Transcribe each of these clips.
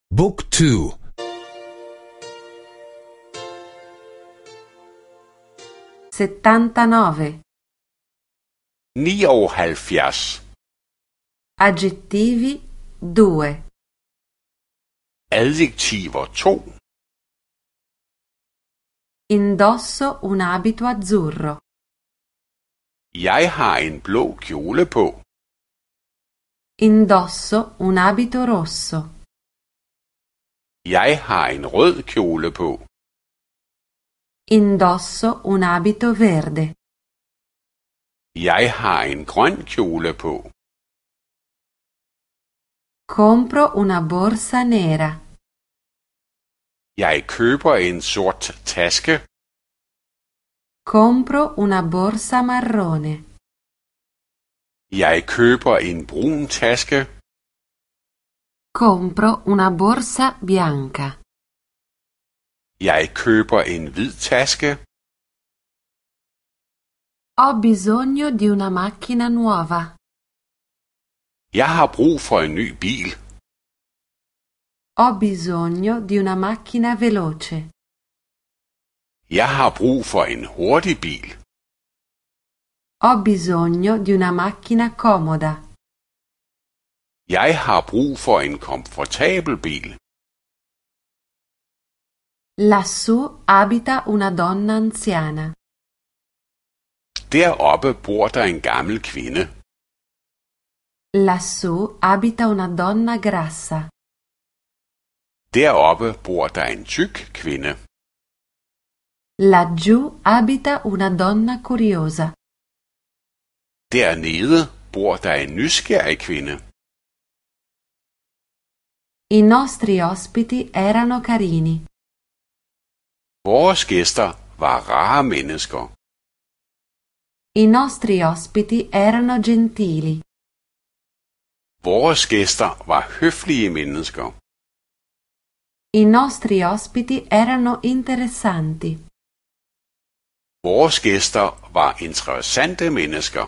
Book 2. 79. 79. Aggettivi 2. Adjektiver 2. Indosso un abito azzurro. Jeg har en blå kjole på. Indosso un abito rosso. Jeg har en rød kjole på. Indosso un abito verde. Jeg har en grøn kjole på. Compro una borsa nera. Jeg køber en sort taske. Compro una borsa marrone. Jeg køber en brun taske. Compro una borsa bianca. Jeg køber en hvid taske. Ho bisogno di una macchina nuova. Jeg har brug for en ny bil. Ho bisogno di una macchina veloce. Jeg har brug for en hurtig bil. Ho bisogno di una macchina comoda. Jeg har brug for en komfortabel bil. Lassù abita una donna anziana. Deroppe bor der en gammel kvinde. Lassù abita una donna grassa. Deroppe bor der en tyk kvinde. Laggiù abita una donna curiosa. Dernede bor der en nysgerrig kvinde. I nostri ospiti erano carini. Vores gæster var rare mennesker. I nostri ospiti erano gentili. Vores gæster var høflige mennesker. I nostri ospiti erano interessanti. Vores gæster var interessante mennesker.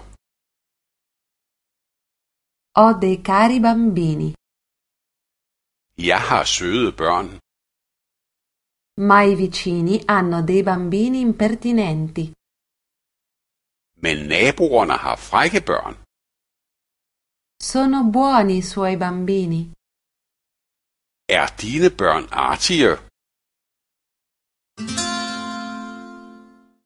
Ho dei cari bambini. Jeg har søde børn. Ma i vicini hanno dei bambini impertinenti. Men naboerne har frække børn. Sono buoni i suoi bambini. Er dine børn artige?